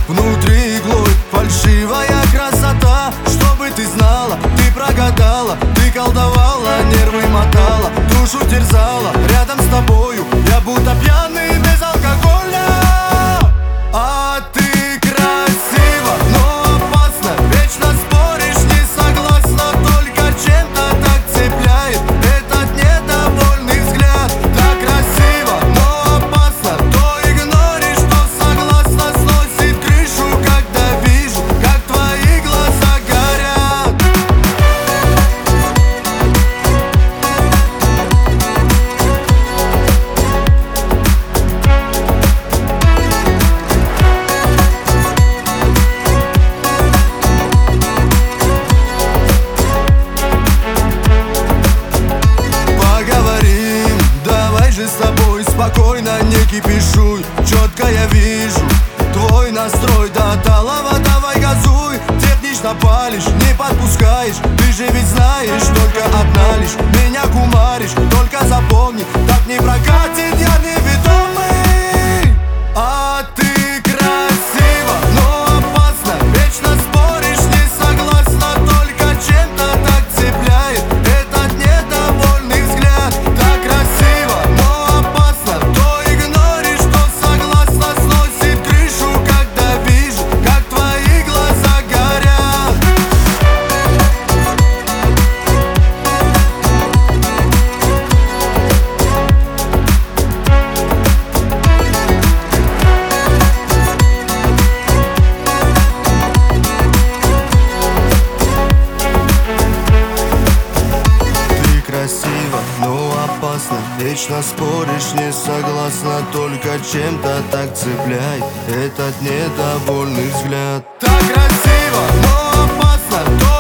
внутри иглой. Фальшивая красота, чтобы ты знала, ты прогадала, ты колдовала, нервы мотала, душу терзала. Рядом с тобою я будто пьяный без алкоголя. А ты красива, но опасна, вечно споришь, не согласна, только чем-то так цепляет этот недовольный взгляд. Так красиво, но опасно, то игноришь, то согласна, сносит крышу, когда вижу, как твои глаза горят. Поговорим, давай же с тобой спокойно, не кипишуй. Четко я вижу твой настрой до талого, давай газуй. Технично палишь, не подпускаешь, ты же ведь знаешь, только одна лишь меня кумаришь. Только запомни, так не прокатит, я неведомый. А ты красива, но опасна, вечно споришь, не согласна, только чем-то так цепляет этот недовольный взгляд. Так красиво, но опасно, то игноришь, то согласна, сносит крышу, когда вижу, как твои глаза горят. Ты красива, но опасна, вечно споришь, не согласна, только чем-то так цепляет этот недовольный взгляд. Так красиво, но опасно, то